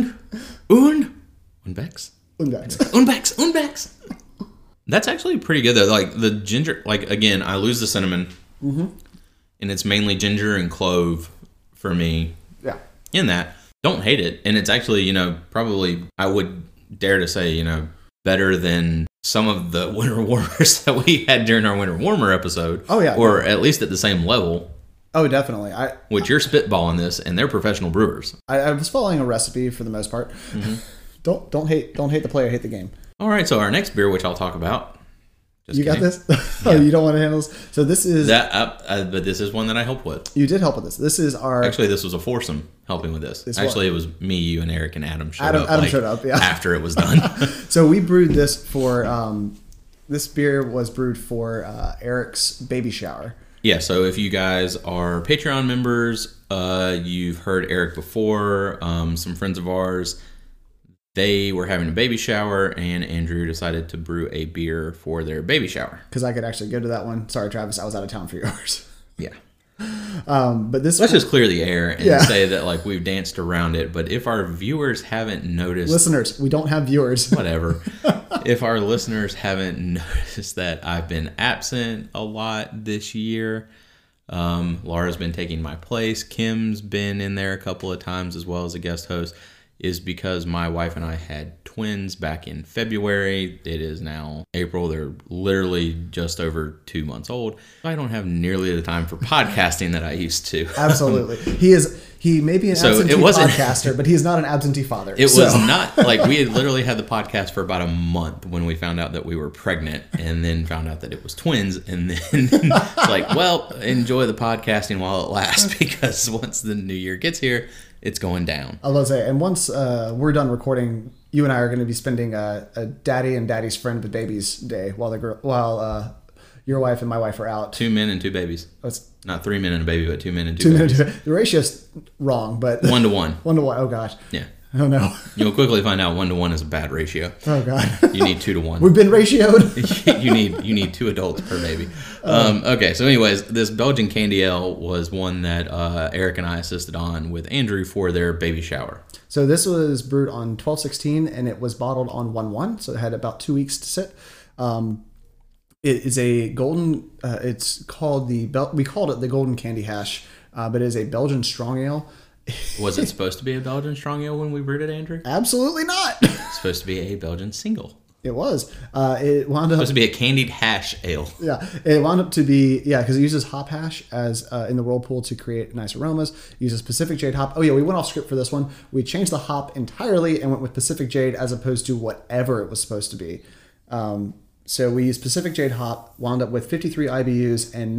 Unbecks. That's actually pretty good though. Like the ginger, like again, I lose the cinnamon, and it's mainly ginger and clove for me. Yeah. In that, don't hate it, and it's actually probably I would dare to say better than some of the winter warmers that we had during our winter warmer episode. Oh yeah. Or at least at the same level. Oh, definitely. Which you're spitballing this, and they're professional brewers. I was following a recipe for the most part. Don't hate the player, hate the game. All right, so our next beer, which I'll talk about. You got this? Oh, you don't want to handle this? So this is that, but this is one that I helped with. You did help with this. This is our. Actually, this was a foursome helping with this. Actually, it was me, you, and Eric and Adam showed up. Adam showed up, yeah. After it was done. So we brewed this for. This beer was brewed for Eric's baby shower. Yeah. So if you guys are Patreon members, you've heard Eric before. Some friends of ours. They were having a baby shower, and Andrew decided to brew a beer for their baby shower. Because I could actually go to that one. Sorry, Travis, I was out of town for yours. Yeah. But this. Let's just clear the air and say that like we've danced around it. But if our viewers haven't noticed, listeners, we don't have viewers. Whatever. If our listeners haven't noticed that I've been absent a lot this year, Laura's been taking my place. Kim's been in there a couple of times as well as a guest host. Is because my wife and I had twins back in February. It is now April. They're literally just over 2 months old. I don't have nearly the time for podcasting that I used to. Absolutely. He may be an absentee podcaster, but he is not an absentee father. It was not like we had literally had the podcast for about a month when we found out that we were pregnant and then found out that it was twins. And then it's like, well, enjoy the podcasting while it lasts because once the new year gets here, it's going down. I was going to say, and once we're done recording, you and I are going to be spending a daddy and daddy's friend with babies day while your wife and my wife are out. 2 men and 2 babies. It's not 3 men and a baby, but 2 men and 2 babies. The ratio's wrong, but 1 to 1. 1 to 1. Oh gosh. Yeah. Oh no. You'll quickly find out 1 to 1 is a bad ratio. Oh god. You need 2 to 1. We've been ratioed. you need 2 adults per baby. Okay, so anyways, this Belgian candy ale was one that Eric and I assisted on with Andrew for their baby shower. So this was brewed on 12/16 and it was bottled on 1/1, so it had about 2 weeks to sit. It is a golden. It's called we called it the Golden Candy Hash, but it is a Belgian strong ale. Was it supposed to be a Belgian strong ale when we brewed it, Andrew? Absolutely not. It's supposed to be a Belgian single. It was. It wound up supposed to be a candied hash ale. Yeah, it wound up to be because it uses hop hash as in the whirlpool to create nice aromas. It uses Pacific Jade hop. Oh yeah, we went off script for this one. We changed the hop entirely and went with Pacific Jade as opposed to whatever it was supposed to be. So we used Pacific Jade hop. Wound up with 53 IBUs and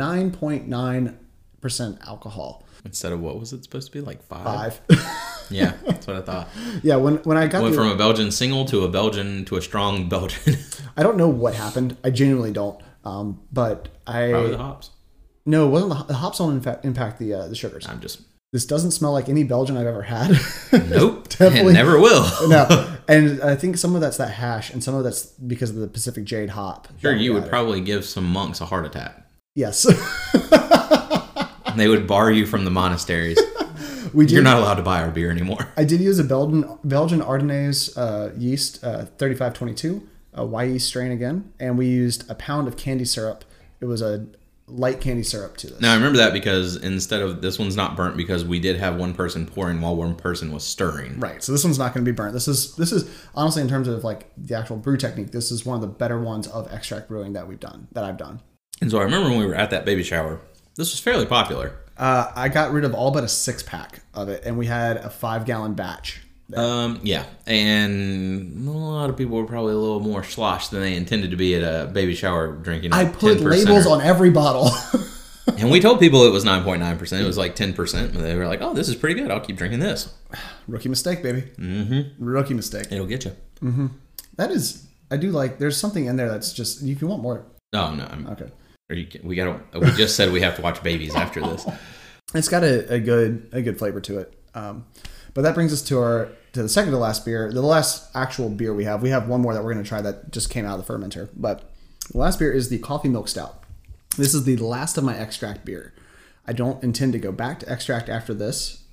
9.9% alcohol. Instead of what was it supposed to be, like 5? Yeah, that's what I thought. Yeah, when I got went from a Belgian single to a strong Belgian. I don't know what happened. I genuinely don't. But probably the hops. No, it wasn't the hops don't impact the sugars. This doesn't smell like any Belgian I've ever had. Nope, definitely and never will. No, and I think some of that's that hash, and some of that's because of the Pacific Jade hop. Sure, you would probably give some monks a heart attack. Yes. They would bar you from the monasteries. You're not allowed to buy our beer anymore. I did use a Belgian Ardennais yeast, 3522, a Y yeast strain again, and we used a pound of candy syrup. It was a light candy syrup to this. Now I remember that because instead of this one's not burnt because we did have one person pouring while one person was stirring. Right. So this one's not going to be burnt. This is honestly, in terms of like the actual brew technique, this is one of the better ones of extract brewing that I've done. And so I remember when we were at that baby shower, this was fairly popular. I got rid of all but a 6-pack of it, and we had a 5-gallon batch. Yeah, and a lot of people were probably a little more sloshed than they intended to be at a baby shower drinking. I put labels on every bottle. And we told people it was 9.9%. It was like 10%. And they were like, oh, this is pretty good. I'll keep drinking this. Rookie mistake, baby. Mm-hmm. Rookie mistake. It'll get you. Mm-hmm. That is, I do like, there's something in there that's just, if you want more. Oh, no. Okay. We just said we have to watch babies after this. It's got a good flavor to it. But that brings us to the second to last beer. The last actual beer we have. We have one more that we're going to try that just came out of the fermenter. But the last beer is the Coffee Milk Stout. This is the last of my extract beer. I don't intend to go back to extract after this.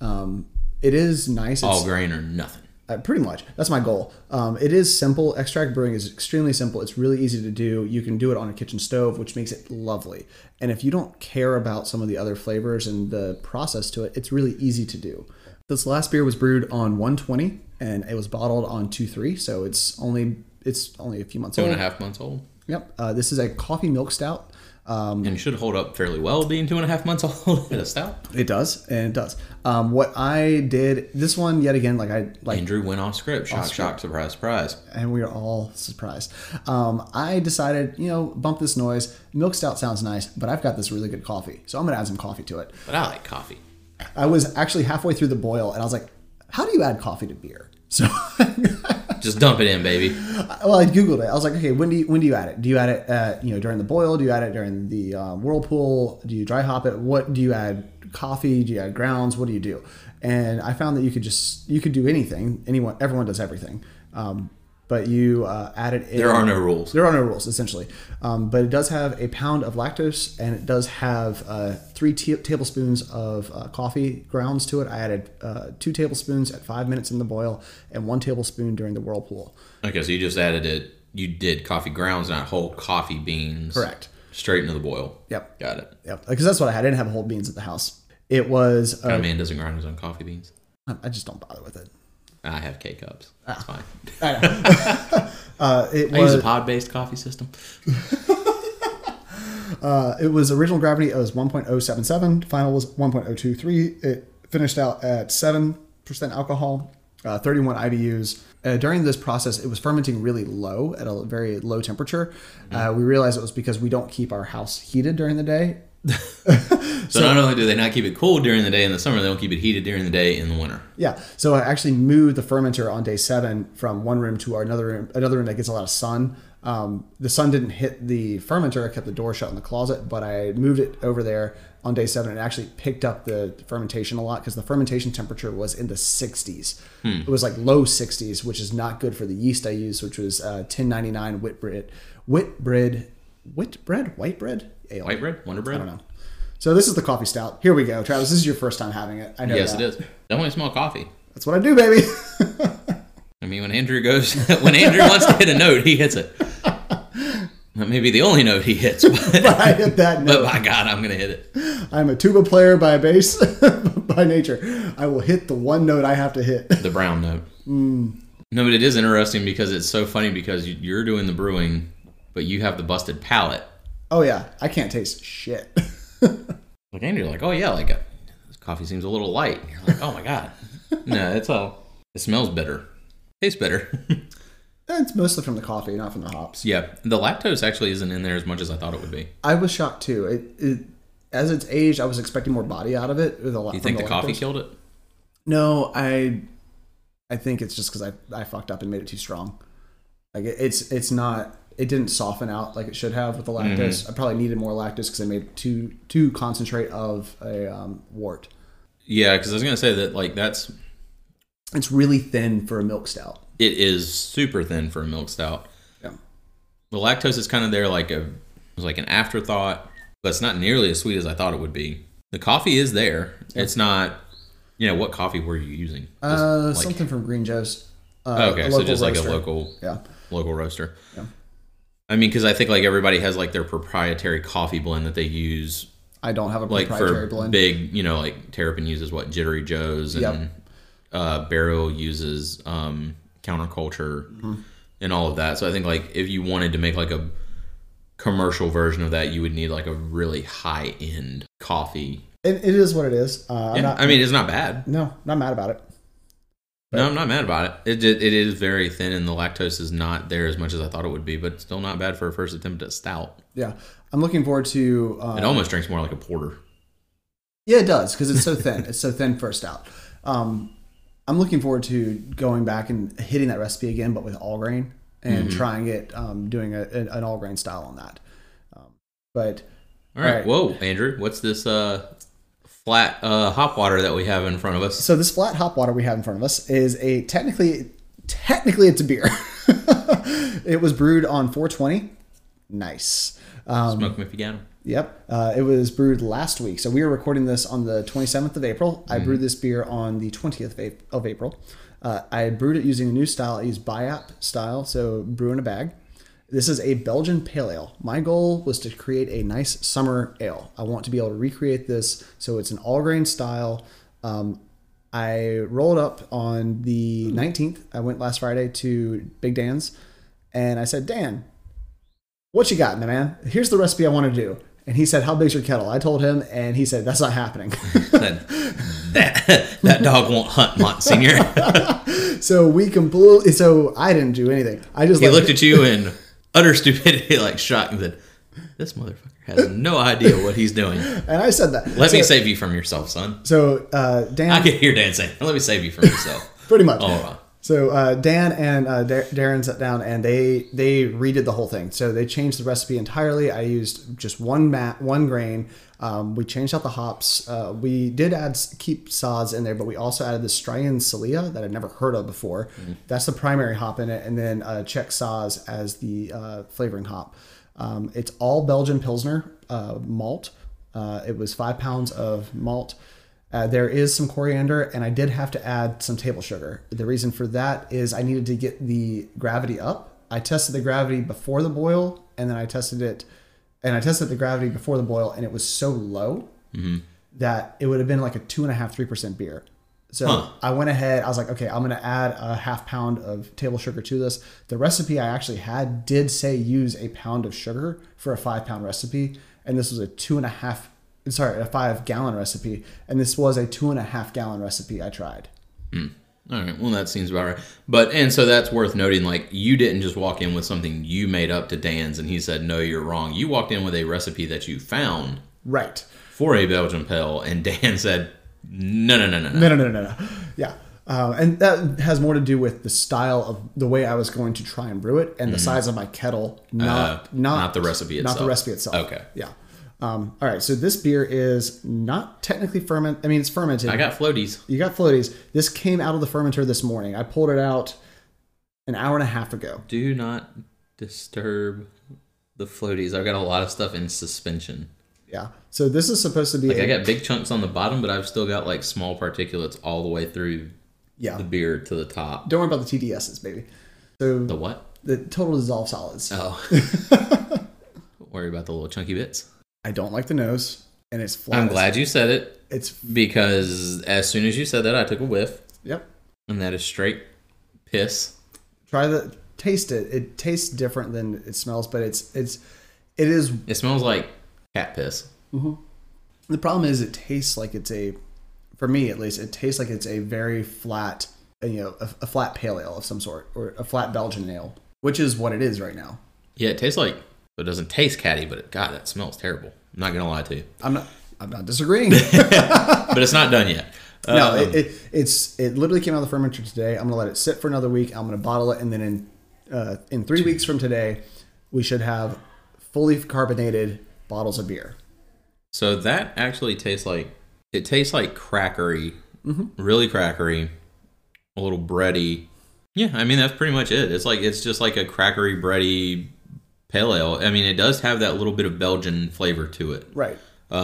It is nice. All grain or nothing. Pretty much. That's my goal. It is simple. Extract brewing is extremely simple. It's really easy to do. You can do it on a kitchen stove, which makes it lovely. And if you don't care about some of the other flavors and the process to it, it's really easy to do. This last beer was brewed on 120 and it was bottled on 2.3, so it's only a few months old. 2.5 months old. Yep. This is a coffee milk stout. And it should hold up fairly well being 2.5 months old in a stout. It does, and it does. What I did, this one yet again, Andrew went off script. Shock, surprise, surprise. And we are all surprised. I decided, bump this noise. Milk stout sounds nice, but I've got this really good coffee, so I'm gonna add some coffee to it. But I like coffee. I was actually halfway through the boil, and I was like, how do you add coffee to beer? So just dump it in, baby. Well, I Googled it. I was like, okay, when do you add it? Do you add it during the boil? Do you add it during the whirlpool? Do you dry hop it? What do you add? Coffee? Do you add grounds? What do you do? And I found that you could do anything. Everyone does everything. But you add it in. There are no rules. There are no rules, essentially. But it does have a pound of lactose, and it does have 3 tablespoons of coffee grounds to it. I added 2 tablespoons at 5 minutes in the boil, and 1 tablespoon during the whirlpool. Okay, so you just added it. You did coffee grounds, not whole coffee beans. Correct. Straight into the boil. Yep. Got it. Yep. Because that's what I had. I didn't have whole beans at the house. It was. What kind of man doesn't grind his own coffee beans? I just don't bother with it. I have K-cups. That's fine. I know. I use a pod-based coffee system. It was original gravity. It was 1.077. Final was 1.023. It finished out at 7% alcohol, 31 IBUs. During this process, it was fermenting really low at a very low temperature. We realized it was because we don't keep our house heated during the day. So not only do they not keep it cold during the day in the summer, they don't keep it heated during the day in the winter. Yeah. So I actually moved the fermenter on day 7 from one room to another room that gets a lot of sun. The sun didn't hit the fermenter. I kept the door shut in the closet, but I moved it over there on day 7 and it actually picked up the fermentation a lot because the fermentation temperature was in the 60s. It was like low 60s, which is not good for the yeast I used, which was 1099 white bread, ale. White bread? Wonder bread? I don't know. So this is the coffee stout. Here we go, Travis. This is your first time having it. I know. Yes, that. it is. Definitely smell coffee. That's what I do, baby. I mean, when Andrew wants to hit a note, he hits it. That may be the only note he hits, but I hit that note. But by God, I'm going to hit it. I'm a tuba player by base, by nature. I will hit the one note I have to hit. The brown note. No, but it is interesting because it's so funny because you're doing the brewing, but you have the busted palate. Oh yeah, I can't taste shit. Like Andrew, like, oh yeah, this coffee seems a little light. You're like, oh my God. No, it smells better. Tastes better. It's mostly from the coffee, not from the hops. Yeah, the lactose actually isn't in there as much as I thought it would be. I was shocked too. As it's aged, I was expecting more body out of it. With a lot. You think the coffee killed it? No, I think it's just because I fucked up and made it too strong. Like it's not. It didn't soften out like it should have with the lactose. I probably needed more lactose because I made too concentrate of a wort. Yeah, because I was gonna say that it's really thin for a milk stout. It is super thin for a milk stout. Yeah, the lactose is kind of there like an afterthought, but it's not nearly as sweet as I thought it would be. The coffee is there. Yeah. It's not. What coffee were you using? Something from Green Joe's. Okay, so just roaster. like a local roaster. Yeah. I mean, because I think like everybody has like their proprietary coffee blend that they use. I don't have a Like proprietary for blend. big, like Terrapin uses what, Jittery Joe's, and Barrel uses Counterculture and all of that. So I think like if you wanted to make like a commercial version of that, you would need like a really high end coffee. It is what it is. I mean, it's not bad. No, not mad about it. No, I'm not mad about it. It is very thin, and the lactose is not there as much as I thought it would be, but still not bad for a first attempt at stout. Yeah, I'm looking forward to. It almost drinks more like a porter. Yeah, it does because it's so thin. It's so thin for a stout. I'm looking forward to going back and hitting that recipe again, but with all grain and trying it, doing an all grain style on that. But all right, whoa, Andrew, what's this flat hop water that we have in front of us? So this flat hop water we have in front of us is technically it's a beer. It was brewed on 420. Nice. Smoke 'em if you got 'em. Yep. It was brewed last week. So we are recording this on the 27th of April. I brewed this beer on the 20th of April. I brewed it using a new style. I used BIAP style, so brew in a bag. This is a Belgian pale ale. My goal was to create a nice summer ale. I want to be able to recreate this so it's an all grain style. I rolled up on the 19th. I went last Friday to Big Dan's and I said, Dan, what you got, man? Here's the recipe I want to do. And he said, how big's your kettle? I told him, and he said, that's not happening. that dog won't hunt, Monsignor. So I didn't do anything. He looked at you in utter stupidity, like shocked, and said, this motherfucker has no idea what he's doing. And I said that. Let me save you from yourself, son. So Dan... I can hear Dan saying, let me save you from yourself. Pretty much. Oh, So Dan and Darren sat down and they redid the whole thing. So they changed the recipe entirely. I used just one grain. We changed out the hops. We did keep Saaz in there, but we also added the Strian Celia that I'd never heard of before. Mm-hmm. That's the primary hop in it, and then Czech Saaz as the flavoring hop. It's all Belgian Pilsner malt. It was 5 pounds of malt. There is some coriander, and I did have to add some table sugar. The reason for that is I needed to get the gravity up. I tested the gravity before the boil, and then I tested the gravity before the boil, and it was so low that it would have been like a 2.5-3% beer. So I went ahead. I was like, okay, I'm going to add a 1/2 pound of table sugar to this. The recipe I actually had did say use a pound of sugar for a 5-pound recipe, and this was a 5-gallon recipe, and this was a 2.5-gallon recipe I tried. All right, well, that seems about right. And so that's worth noting, like, you didn't just walk in with something you made up to Dan's and he said, no, you're wrong. You walked in with a recipe that you found right for a Belgian pale, and Dan said, no. Yeah. And that has more to do with the style of the way I was going to try and brew it and the size of my kettle, not the recipe itself. Not the recipe itself. Okay. Yeah. All right, so this beer is not technically fermented. I mean, it's fermented. I got floaties. You got floaties. This came out of the fermenter this morning. I pulled it out an hour and a half ago. Do not disturb the floaties. I've got a lot of stuff in suspension. Yeah. So this is supposed to be... I got big chunks on the bottom, but I've still got like small particulates all the way through the beer to the top. Don't worry about the TDSs, baby. So the what? The total dissolved solids. Oh. Don't worry about the little chunky bits. I don't like the nose, and it's flat. I'm glad you said it. It's because as soon as you said that, I took a whiff. Yep. And that is straight piss. Taste it. It tastes different than it smells, but it is. It smells like cat piss. Mm-hmm. The problem is it tastes like for me at least, it tastes like it's a very flat, a flat pale ale of some sort, or a flat Belgian ale, which is what it is right now. Yeah, it tastes like... It doesn't taste catty, but God, that smells terrible. I'm not gonna lie to you. I'm not disagreeing. But it's not done yet. No, it literally came out of the fermenter today. I'm gonna let it sit for another week. I'm gonna bottle it, and then in 3 weeks from today, we should have fully carbonated bottles of beer. So that actually tastes like crackery, really crackery, a little bready. Yeah, I mean that's pretty much it. It's just like a crackery, bready pale ale. I mean, it does have that little bit of Belgian flavor to it. Right.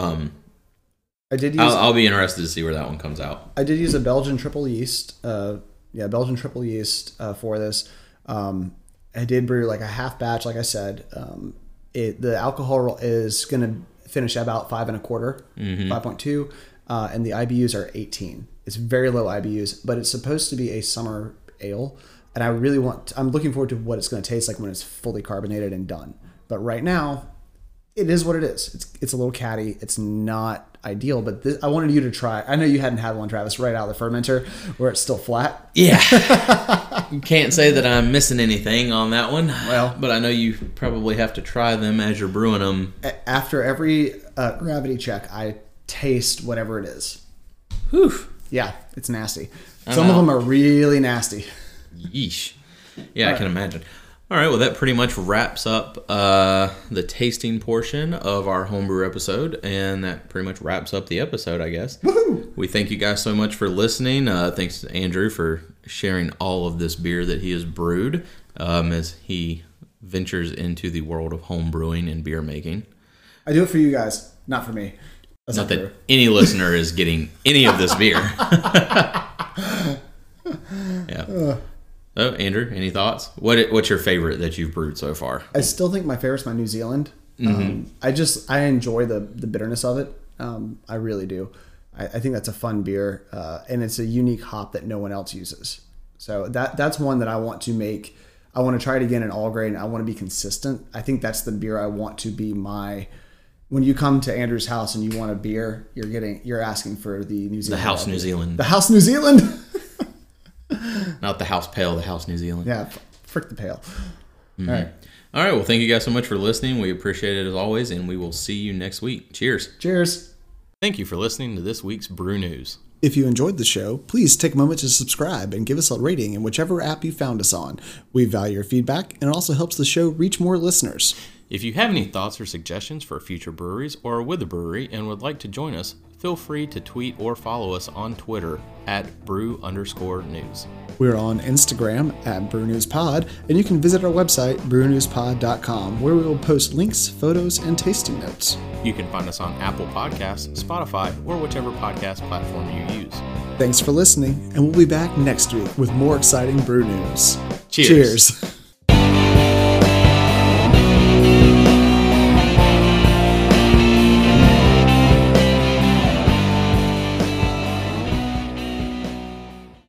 I'll be interested to see where that one comes out. I did use a Belgian triple yeast. Belgian triple yeast for this. I did brew like a half batch, like I said. The alcohol is going to finish at about 5 1/4, 5.2, and the IBUs are 18. It's very low IBUs, but it's supposed to be a summer ale, and I'm looking forward to what it's going to taste like when it's fully carbonated and done. But right now, it is what it is. It's a little catty. It's not ideal, but I wanted you to try. I know you hadn't had one, Travis, right out of the fermenter where it's still flat. Yeah. You can't say that I'm missing anything on that one. Well, but I know you probably have to try them as you're brewing them. After every gravity check, I taste whatever it is. Whew. Yeah, it's nasty. Some of them are really nasty. Yeesh. Yeah, I can imagine. All right, well, that pretty much wraps up the tasting portion of our homebrew episode, and that pretty much wraps up the episode, I guess. Woohoo! We thank you guys so much for listening. Thanks to Andrew for sharing all of this beer that he has brewed as he ventures into the world of home brewing and beer making. I do it for you guys, not for me. That's not that any listener is getting any of this beer. Yeah. So, Andrew, any thoughts? What's your favorite that you've brewed so far? I still think my favorite's my New Zealand. I enjoy the bitterness of it. I really do. I think that's a fun beer, and it's a unique hop that no one else uses. So that's one that I want to make. I want to try it again in all grain. I want to be consistent. I think that's the beer I want to be my. When you come to Andrew's house and you want a beer, you're asking for the New Zealand. The House New Zealand. The House New Zealand. Not the House Pale, the House New Zealand. Yeah, frick the pale. Mm-hmm. All right. Well, thank you guys so much for listening. We appreciate it as always, and we will see you next week. Cheers. Cheers. Thank you for listening to this week's Brew News. If you enjoyed the show, please take a moment to subscribe and give us a rating in whichever app you found us on. We value your feedback, and it also helps the show reach more listeners. If you have any thoughts or suggestions for future breweries or are with a brewery and would like to join us, feel free to tweet or follow us on Twitter at brew_news. We're on Instagram at BrewNewsPod, and you can visit our website, brewnewspod.com, where we will post links, photos, and tasting notes. You can find us on Apple Podcasts, Spotify, or whichever podcast platform you use. Thanks for listening, and we'll be back next week with more exciting brew news. Cheers. Cheers.